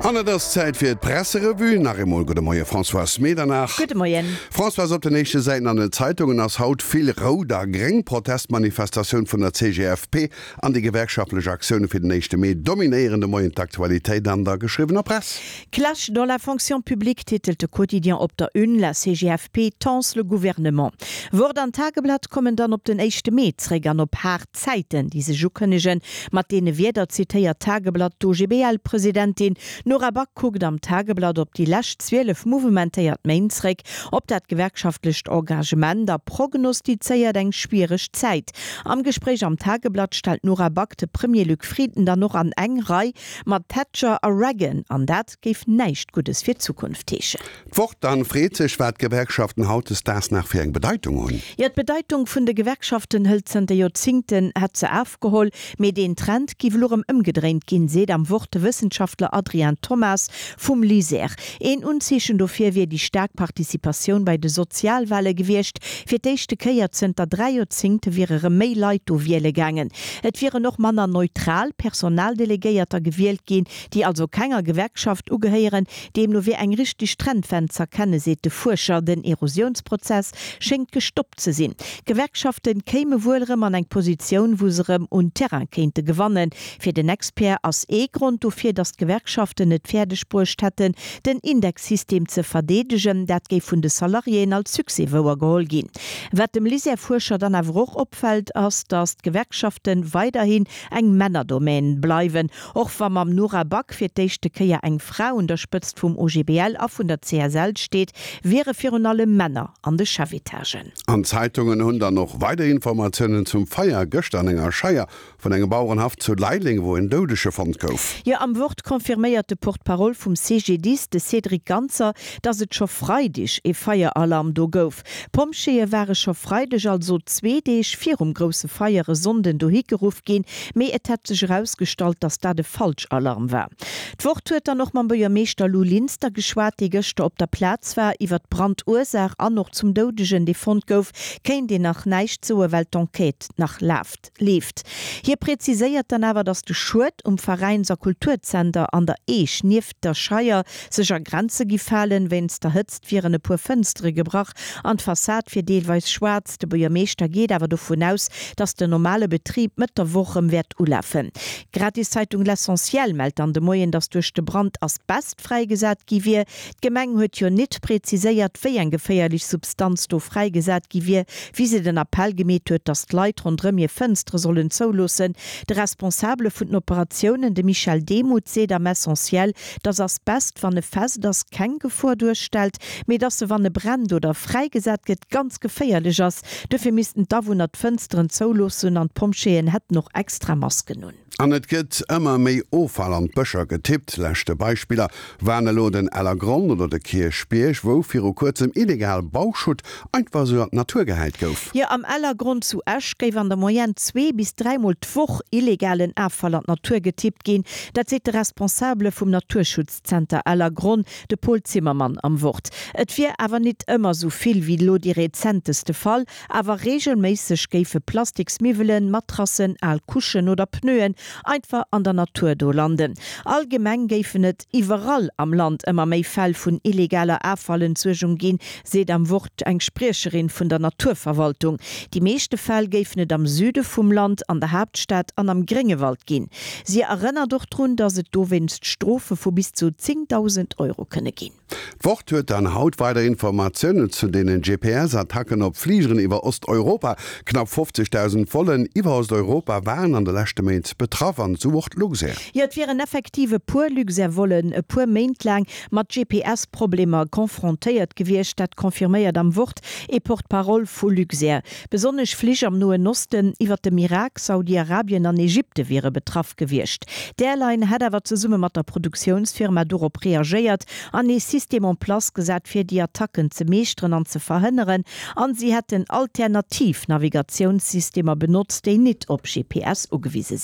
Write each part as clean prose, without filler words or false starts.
An das Zeit fir d Presserevue nach Emol Gute Moie François Medernach. Gute Moien. François op de nächste Seiten an den Zeitungen ass haut viel Roder Greng Protestmanifestation vun der CGFP an die gewerkschaftliche Aktionen fir den nächste Mai dominierende Moien Aktualität an der geschriebener Presse. Clash dans la fonction publique titelte quotidien op der Une la CGFP tens le gouvernement. Word an Tageblatt kommen dann op den 1. Mai trägern op haar Zeiten diese Jukennigen mat dene wieder zitiert Tageblatt d'OGBL-Präsidentin Nora Back guckt am Tageblatt op die lacht 12 Movementéiert Mainzrek, op dat gewerkschaftlicht Engagement der prognostizeiert eng schwierig Zeit. Am Gespräch am Tageblatt stellt Nora Back de Premier Luc Frieden dann noch an engrei mat Thatcher a Reagan an dat gef neicht Gutes fir Zukunft teche. Wort dann frezech wat Gewerkschaften hautes das nach fir eng Bedeutung hun. Ja, die Bedeutung vun de Gewerkschaften hölzen de Jozinkten hat ze aufgeholt, mit den Trend giwlorem ëmgedreht gin se am Worte Wissenschaftler Adrian Thomas vum Lyser. En unzeschen dofir wie die Starkpartizipation bei de Sozialwahle gewircht, fir d'échte Keierzenter 3 wäre méi Leiit do wiele gangen. Et wäre noch manner neutral Personaldelegéierter gewählt gin, die also keiner Gewerkschaft ugeheieren, dem nur wie eng richtig Trendfenster kenne se de Forscher den Erosionsprozess schenkt gestoppt ze sinn. Gewerkschaften käme wohlrem an eng Position woserem und Terrain kente gewannen. Fir den Expert as Grund dofir dass Gewerkschaften net Pferdespurcht hätten, den Indexsystem ze verdedigen, dat ge vun de Salarien als Succeswoer gehol gin. Wat dem Lyser-Forscher dann auch opfällt, as dass Gewerkschaften weiterhin eng Männerdomain bleiwen, och wann am Nora Back fir d'échte Keier eng Frau unterstützt vum OGBL auf vun der CSL steht, wäre fir alle Männer an de Chefetagen. An Zeitungen hun dann noch weitere Informationen zum Feier Gösterninger Scheier von engem Bauernhaft zu Leidling, wo en dodesche Fond gouf. Ja, am Wort konfirméierte Portparol vum CGDis de Cedric Ganzer, dass et scho freidig e Feieralarm do gouf. Pomschee wäre scho freidig also 2 vier grosse Feiere Sonden do higeruf gin, méi et het sech herausgestalt, dass da de Falschalarm war. D'Wort huet noch man bei Meester Lou Linster geschwart, die Gëchte op der Platz war, iwwer Brandursach an noch zum dodegen de Fond gouf, kein de nach neicht zoe Welt d'Enquête nach lebt. Hier präziséiert dann awer, dass de Schuld Vereinser Kulturzenter an der Eech nieft der Scheier secher Grenze gefallen, wenns der hëtzt vir e puer Fënstre gebracht an Fassad fir deelweis schwarz, de beier Meeser geht awer davon aus, dass der normale Betrieb mit der Wochem werd ulaffen. Gratiszeitung L'Essentiel meldt an de Moien, dass durch de Brand as best freigesat giwie. Gemeng huet jo net präziséiert wéi en geféierlich Substanz do freigesat giwie, wie se den Appell gemet huet, dass d'Leit rundrem je Fënstre sollen zoulossen. De responsable vun Operationen de Michel Demuth se am Essentiel, dass as best wann e fest das kein Gefahr durchstellt, me dass se wann e Brand oder freigesat get ganz geféierlich ass. Dëfir misisten da wo dat Fënsteren zoulossen an Pomscheen het noch extra Masken nun. An et gëtt ëmmer méi Ofall an Bëcher getippt, lächte Beispieler waren lo den Allergrond oder de Kirchspiech, wo fir o kurzem illegal Bauchschut einfach so Naturgeheit gouf. Ja, am Allergrund zu Esch géif an der Moyen 2 bis 3 Mal d'Woch illegalen Abfall an Natur getippt gin, dat se de responsable vum Naturschutzzenter Allergrund de Paul Zimmermann am Wort. Et fir awer net ëmmer soviel wie lo die rezenteste Fall, awer regelméisseg géife Plastiksmivelen, Matrassen, Kuschen oder Pnøen einfach an der Natur do landen. Allgemeng géifen net iwwerall am Land ëmmer méi Fäll vun illegaler Abfallen zugung gin, seet am Wort eng Sprecherin vun der Naturverwaltung. Die meeschte Fäll géifen net am Süde vum Land, an der Hauptstadt an am Grengewald gin. Sie erinnert doch run, dass et do winst Strofe vu bis zu 10.000 € könne gin. Wort huet an haut weiter Informationen zu denen GPS-Attacken op Fliegeren iwwer Osteuropa. Knapp 50.000 Vollen iwwer Osteuropa waren an der lechte Mainz betroffen, so wort Luxer. Ja, et wären effektive puer Luxer wollen e puer Mainint lang mat GPS-Problemer konfrontéiert gewircht, dat konfirméiert am Wort e Portparol vu Luxer. Besonnech Flich am Noen Osten iwwer dem Irak, Saudi-Arabien an Ägypte wäre betraff gewircht. Derlein hat awer ze Summe mat der Produktionsfirma dorop reagiert, an e System an Plas gesat fir die Attacken ze meestren an ze verhënneren, an sie hätten alternativ Navigationssystemer benutzt, déi net op GPS ugewiese sinn.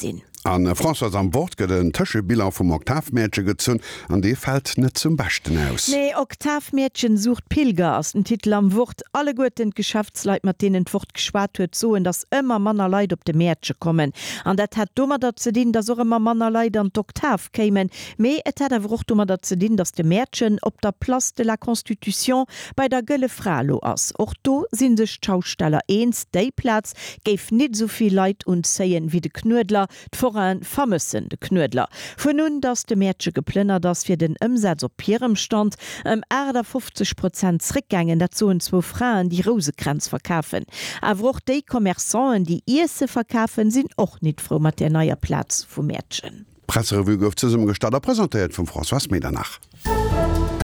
An François am Wort gët den Tëschebiler vum Oktavmädchen gezun, an dee fät net zum Bechten aus. Nee, Oktavmädchen sucht Pilger ass den Titel am Wort alle goeten Geschäftsleit mat denen fort geschwaart huet soen, dats ëmmer Manner Leiit op de Mädche kommen. An dat hat dummer dat ze dien, dats ëmmer Manner Leiit an d'Oktav kémen, méi et hat awer och dummer dat ze dien, dats de Mädchen op der Place de la Constitution bei der Gëlle Fralo ass. Och do sinn sech Schausteller eens Déiplatz géif net soviel Leiit und Säien wie de Knödler, vermëssen de Knödler. Von nun, dass de Mädche geplünnert, dass fir den Umsatz op Pierem stand, Äder 50% zurückgängen, dat zoen 2 Frauen die Rosekränz verkaufen. Aber auch die Kommerçanten, die Ise verkaufen, sind auch nicht froh mit der neuen Platz vu Mädchen. Presserevu gouf zusum Gestatter präsentiert vum François Medernach.